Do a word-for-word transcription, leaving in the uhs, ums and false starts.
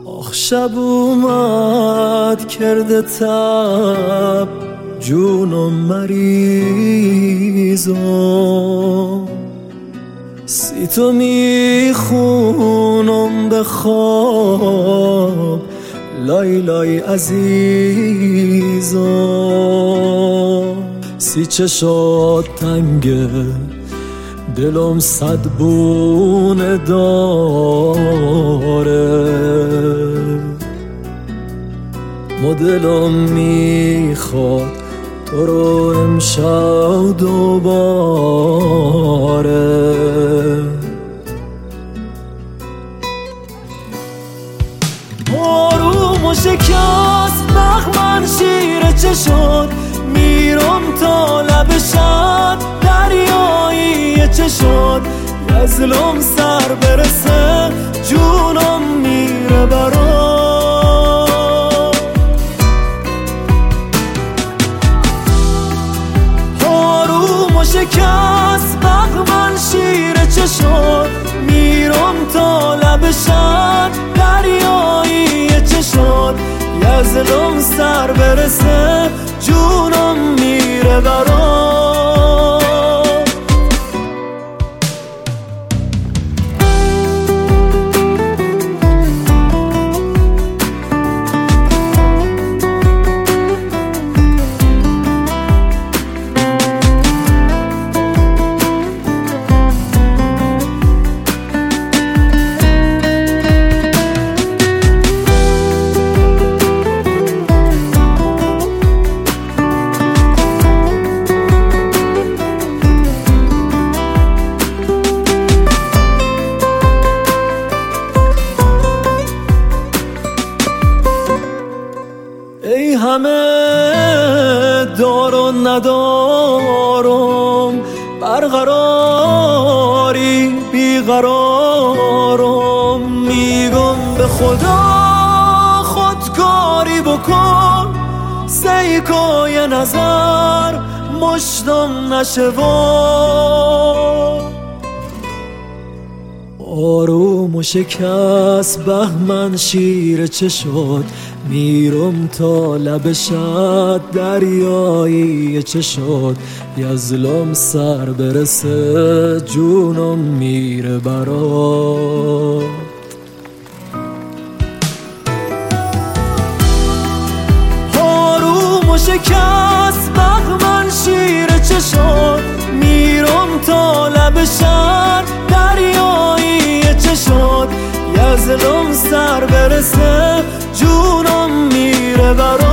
آخ شب اومد کرده تب جونم مریضم، سی تو میخونم به خواب لای لای عزیزم. سی چشات تنگه دلم صد بونه داره، مدلم میخواد تو رو امشب دوباره. آروم و شکست بخمن شیر چشات، میرم تا لب شد دریایی چشات. یزلم سر برسه جونم میره برات. آروم و شکست بخمن شیر چشات، میرم تا لب شد دریایی چشات. یزلم سر برسه جونم میره برات. ای همه دار و ندارم، برقراری بیقرارم. میگم به خدا خودکاری بکن، سیکای نظر مشتم نشه و آروم و شکست بهمن شیر چشات. میرم تا لب شد دریایی چشات. یزلم سر برسه جونم میره برات. آروم و شکست بهمن شیر چشات، میرم تا لب شد دریایی چشات. یزلم سر برسه جونم میره برات.